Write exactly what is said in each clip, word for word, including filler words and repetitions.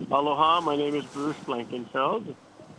Aloha, my name is Bruce Blankenfeld,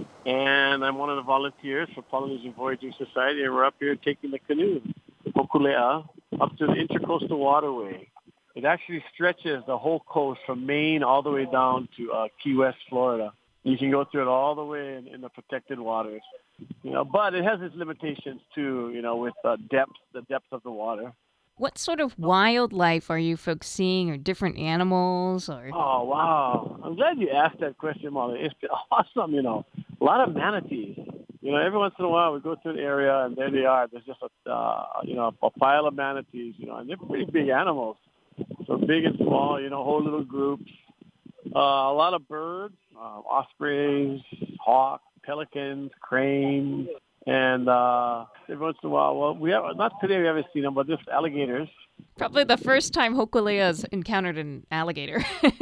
and I'm one of the volunteers for Polynesian Voyaging Society, and we're up here taking the canoe, Hokulea, up to the Intercoastal Waterway. It actually stretches the whole coast from Maine all the way down to uh, Key West, Florida. You can go through it all the way in, in the protected waters, you know. But it has its limitations too, you know, with uh, depth, the depth of the water. What sort of wildlife are you folks seeing, or different animals, or? Oh wow! I'm glad you asked that question, Molly. It's been awesome, you know. A lot of manatees. You know, every once in a while we go to an area and there they are. There's just a uh, you know a pile of manatees. You know, and they're pretty big animals. So big and small. You know, whole little groups. Uh, a lot of birds, uh, ospreys, hawks, pelicans, cranes, and uh, every once in a while, well, we have not today. We haven't seen them, but just alligators. Probably the first time Hokulea's encountered an alligator.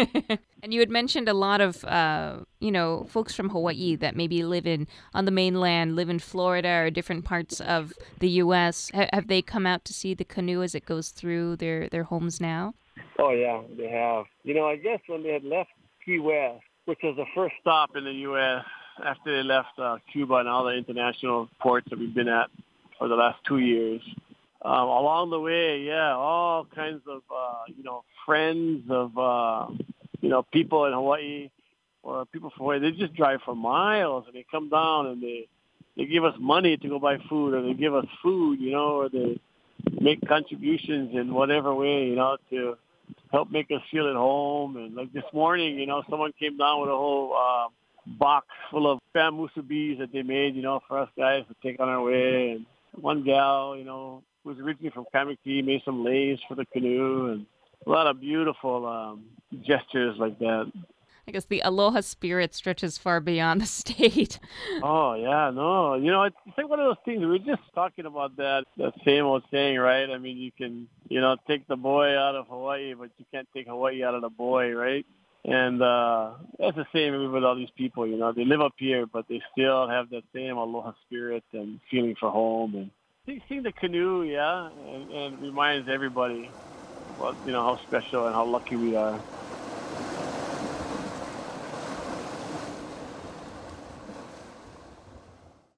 And you had mentioned a lot of, uh, you know, folks from Hawaii that maybe live in on the mainland, live in Florida or different parts of the U S. Ha- have they come out to see the canoe as it goes through their, their homes now? Oh yeah, they have. You know, I guess when they had left Key West, which was the first stop in the U S after they left uh, Cuba and all the international ports that we've been at for the last two years. Um, along the way, yeah, all kinds of uh, you know friends of uh, you know people in Hawaii or people from Hawaii. They just drive for miles and they come down and they they give us money to go buy food, or they give us food, you know, or they make contributions in whatever way, you know, to help make us feel at home. And like this morning, you know, someone came down with a whole uh, box full of bamboo bees that they made, you know, for us guys to take on our way. And one gal, you know, who was originally from Kamiki, made some leis for the canoe, and a lot of beautiful um, gestures like that. I guess the aloha spirit stretches far beyond the state. Oh yeah, no, you know, it's like one of those things. We were just talking about that that same old saying, right? I mean, you can, you know, take the boy out of Hawaii, but you can't take Hawaii out of the boy, right? And uh that's the same with all these people. You know, they live up here, but they still have that same aloha spirit and feeling for home. And see- seeing the canoe, yeah, and, and reminds everybody, well, you know, how special and how lucky we are.